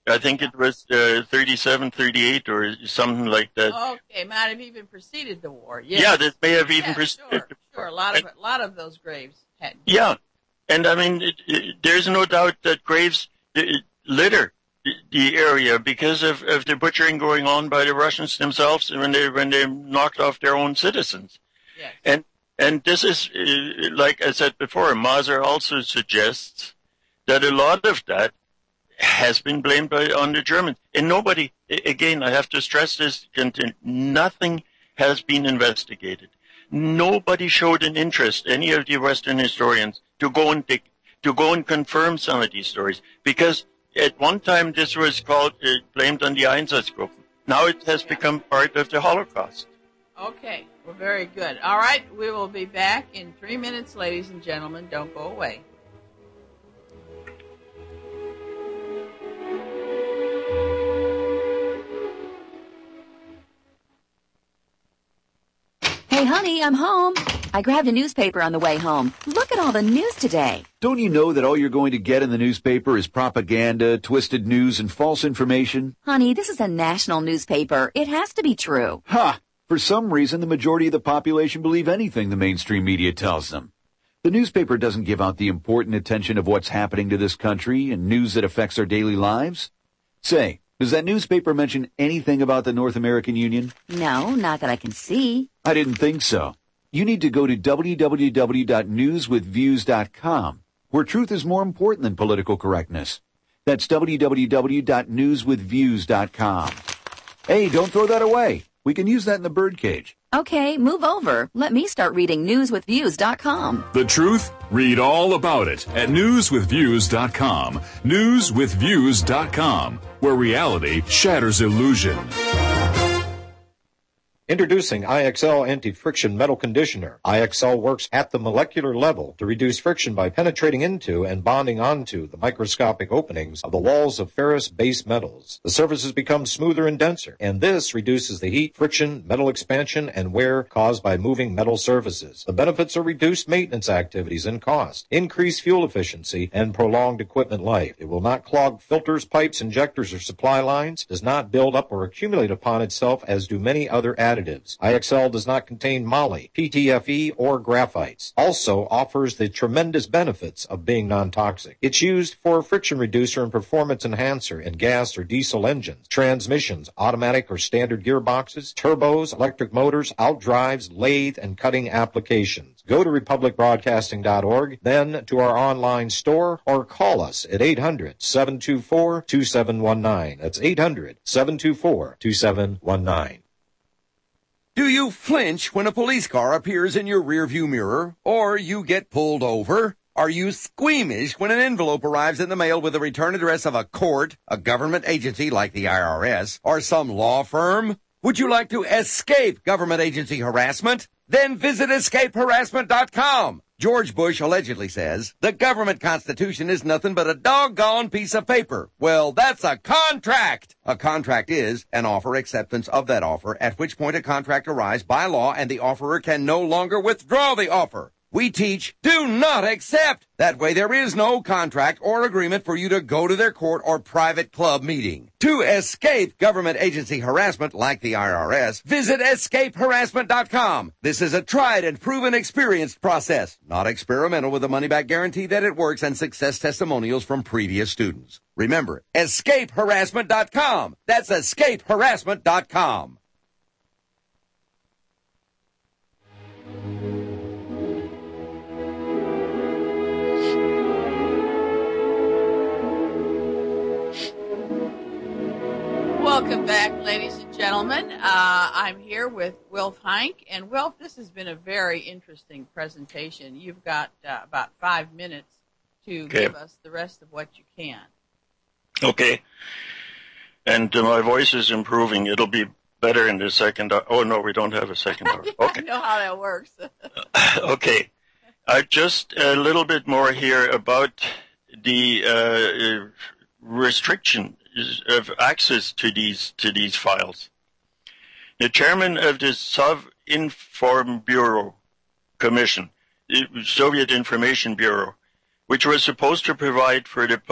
S2: I think it was uh, thirty-seven, thirty-eight, or something like that.
S1: Okay, might have even preceded the war. Yes.
S2: Yeah, this may have even
S1: yeah,
S2: preceded.
S1: Sure, sure. A lot of a lot of those graves had.
S2: Yeah, and I mean, it, it, there's no doubt that graves uh, litter the area because of, of the butchering going on by the Russians themselves when they when they knocked off their own citizens.
S1: Yes.
S2: And and this is uh, like I said before. Mazur also suggests that a lot of that has been blamed by, on the Germans. And nobody, again, I have to stress this, nothing has been investigated. Nobody showed an interest, any of the Western historians, to go and dig, to go and confirm some of these stories. Because at one time this was called, uh, blamed on the Einsatzgruppen. Now it has become part of the Holocaust.
S1: Okay, well, very good. All right, we will be back in three minutes, ladies and gentlemen. Don't go away.
S3: Hey, honey, I'm home. I grabbed a newspaper on the way home. Look at all the news today.
S4: Don't you know that all you're going to get in the newspaper is propaganda, twisted news, and false information?
S3: Honey, this is a national newspaper. It has to be true.
S4: Ha! For some reason, the majority of the population believe anything the mainstream media tells them. The newspaper doesn't give out the important attention of what's happening to this country and news that affects our daily lives. Say, does that newspaper mention anything about the North American Union?
S3: No, not that I can see.
S4: I didn't think so. You need to go to w w w dot news with views dot com, where truth is more important than political correctness. That's w w w dot news with views dot com. Hey, don't throw that away. We can use that in the birdcage.
S3: Okay, move over. Let me start reading news with views dot com.
S5: The truth? Read all about it at news with views dot com. news with views dot com, where reality shatters illusion.
S22: Introducing I X L Anti-Friction Metal Conditioner. I X L works at the molecular level to reduce friction by penetrating into and bonding onto the microscopic openings of the walls of ferrous base metals. The surfaces become smoother and denser, and this reduces the heat, friction, metal expansion, and wear caused by moving metal surfaces. The benefits are reduced maintenance activities and cost, increased fuel efficiency, and prolonged equipment life. It will not clog filters, pipes, injectors, or supply lines, does not build up or accumulate upon itself as do many other additives. I X L does not contain moly, P T F E, or graphites. Also offers the tremendous benefits of being non-toxic. It's used for a friction reducer and performance enhancer in gas or diesel engines, transmissions, automatic or standard gearboxes, turbos, electric motors, outdrives, lathe, and cutting applications. Go to republic broadcasting dot org, then to our online store, or call us at eight hundred, seven two four, two seven one nine. That's eight hundred, seven two four, two seven one nine.
S23: Do you flinch when a police car appears in your rearview mirror, or you get pulled over? Are you squeamish when an envelope arrives in the mail with the return address of a court, a government agency like the I R S, or some law firm? Would you like to escape government agency harassment? Then visit escape harassment dot com. George Bush allegedly says, the government constitution is nothing but a doggone piece of paper. Well, that's a contract. A contract is an offer acceptance of that offer, at which point a contract arrives by law and the offerer can no longer withdraw the offer. We teach, do not accept. That way there is no contract or agreement for you to go to their court or private club meeting. To escape government agency harassment like the I R S, visit escape harassment dot com. This is a tried and proven experienced process, not experimental, with a money-back guarantee that it works and success testimonials from previous students. Remember, escape harassment dot com. That's escape harassment dot com.
S1: Welcome back, ladies and gentlemen. Uh, I'm here with Wilf Heinck. And Wilf, this has been a very interesting presentation. You've got uh, about five minutes to
S2: okay.
S1: give us the rest of what you can.
S2: Okay. And uh, my voice is improving. It'll be better in the second hour. Oh, no, we don't have a second hour. Okay.
S1: I know how that works.
S2: Okay. Uh, just a little bit more here about the uh, restriction of access to these to these files. The chairman of the Sovinform Commission, the Soviet Information Bureau, which was supposed to provide for the pub,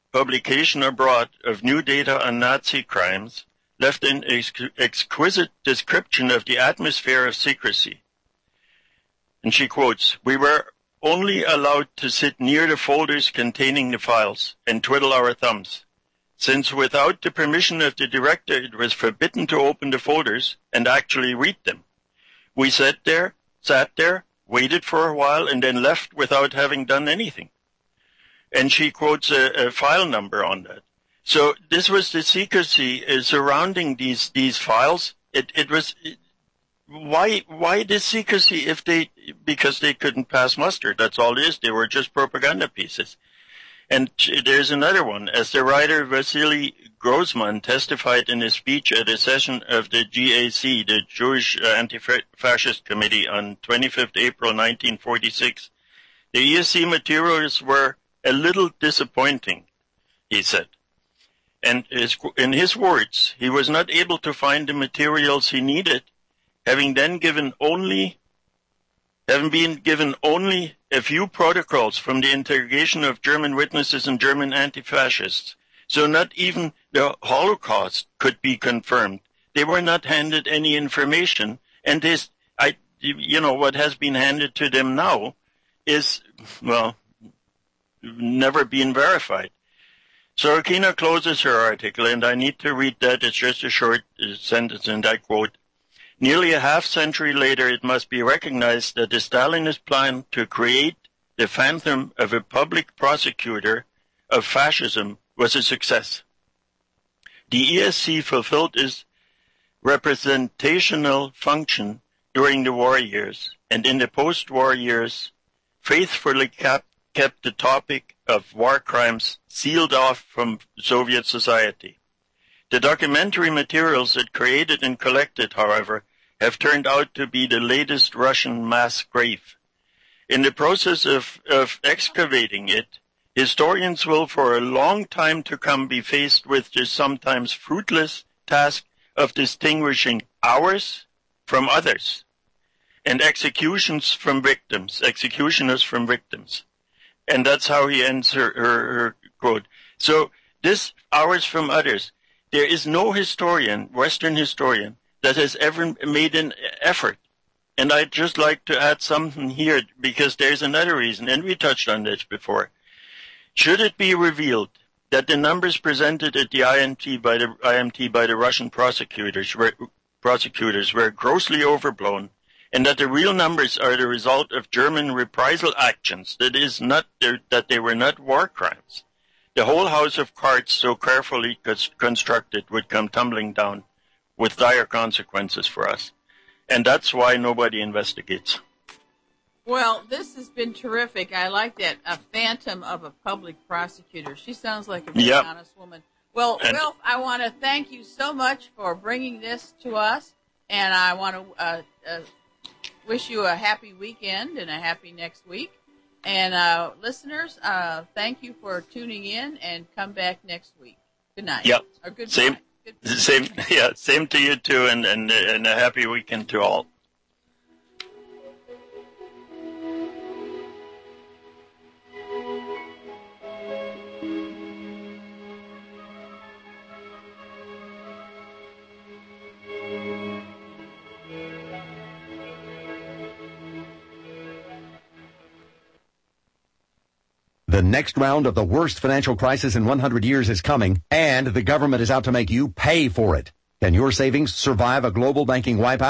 S2: publication abroad of new data on Nazi crimes left an ex- exquisite description of the atmosphere of secrecy. And she quotes, "We were only allowed to sit near the folders containing the files and twiddle our thumbs, since without the permission of the director it was forbidden to open the folders and actually read them. We sat there, sat there, waited for a while, and then left without having done anything." And she quotes a, a file number on that. So this was the secrecy uh, surrounding these these files. It it was it, why why this secrecy if they because they couldn't pass muster. That's all it is. They were just propaganda pieces. And there's another one. As the writer Vasily Grossman testified in his speech at a session of the G A C, the Jewish Anti-Fascist Committee, on twenty-fifth of April nineteen forty-six, the E S C materials were a little disappointing, he said. And his, in his words, he was not able to find the materials he needed, having then given only, having been given only a few protocols from the interrogation of German witnesses and German anti-fascists. So not even the Holocaust could be confirmed. They were not handed any information, and this, I, you know, what has been handed to them now is, well, never been verified. Sorokina closes her article, and I need to read that. It's just a short sentence, and I quote, "Nearly a half century later, it must be recognized that the Stalinist plan to create the phantom of a public prosecutor of fascism was a success. The E S C fulfilled its representational function during the war years, and in the post-war years, faithfully kept, kept the topic of war crimes sealed off from Soviet society. The documentary materials it created and collected, however, have turned out to be the latest Russian mass grave. In the process of, of excavating it, historians will for a long time to come be faced with the sometimes fruitless task of distinguishing ours from others, and executions from victims, executioners from victims." And that's how he ends her, her, her quote. So this ours from others, there is no historian, Western historian, that has ever made an effort. And I'd just like to add something here, because there's another reason, and we touched on this before. Should it be revealed that the numbers presented at the I M T by the I M T by the Russian prosecutors were, prosecutors were grossly overblown, and that the real numbers are the result of German reprisal actions, that is not that they were not war crimes, the whole house of cards so carefully constructed would come tumbling down with dire consequences for us. And that's why nobody investigates.
S1: Well, this has been terrific. I like that, a phantom of a public prosecutor. She sounds like a very yep. honest woman. Well, and Wilf, I want to thank you so much for bringing this to us, and I want to uh, uh, wish you a happy weekend and a happy next week. And uh, listeners, uh, thank you for tuning in, and come back next week. Good night.
S2: Yep.
S1: Or good
S2: same,
S1: night. Good
S2: same, yeah, same to you too, and, and, and a happy weekend to all.
S7: The next round of the worst financial crisis in one hundred years is coming, and the government is out to make you pay for it. Can your savings survive a global banking wipeout?